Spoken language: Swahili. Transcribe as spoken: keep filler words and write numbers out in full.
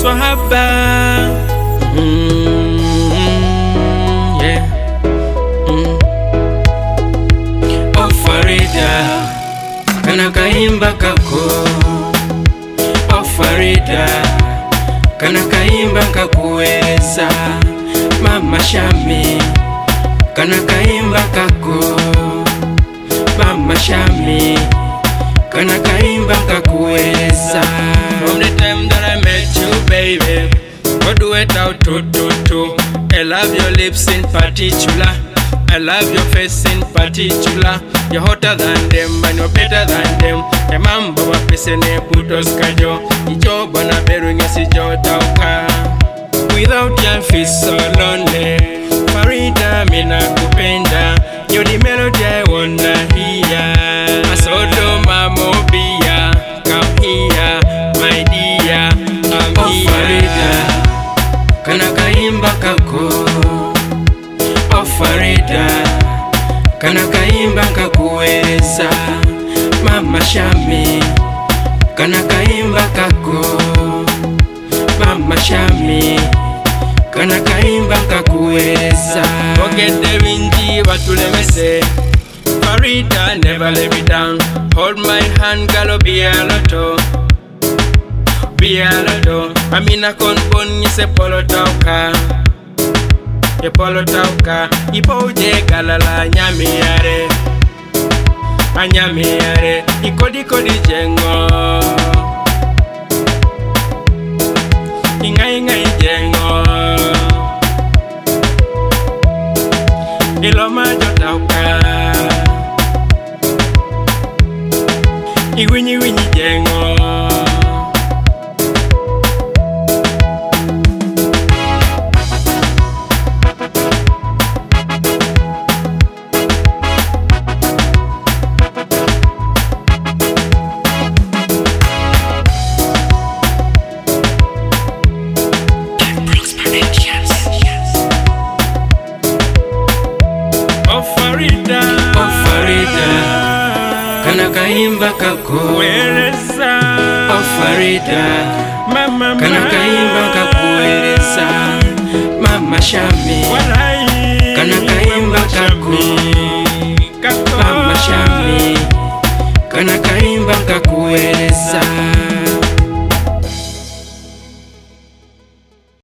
swahaba. Mm, yeah. Mm. Oh Farida, kana kaimba kako. Oh Farida, kana kaimba kakuweza. Mama Shami, kana kaimba kako. Mama Shami, kana kaimba kakuweza. From the time that I met you, baby, what do it out to to to? I love your lips in particular, I love your face in particular. You're hotter than them and you're better than them. The mambo wa pisene putos kajo. Ijo bana beru nyasi jo tauka. Without you I feel so lonely. Farida mina kupenda. You're the melody I wanna hear. Asodo mamo bia. Come here, my dear. I'm oh, here. Farida, kana kaimba kako. Oh Farida, kana kaimba kakuweza. Mama Shami, kana kaimba kako. Mama Shami, kana kaimba kakuweza. Forget the windy batulemese. Farida, never let me down. Hold my hand, galo be a lotto. Be a lotto. Amina konpon yese polo tauka. Ye polo tauka. Ipo uje galala nyamiare. Anyamiare. Ikodi kodi jengo. Inga inga jengo. Iloma jotauka. Iwinyi winyi jengo. Oh Farida, oh Farida, kana kaimba kakuweza. Oh Farida, mama kana kaimba kakuweza. Mama Shami, kana kaimba kaku. Mama Shami, kana kaimba kakuweza.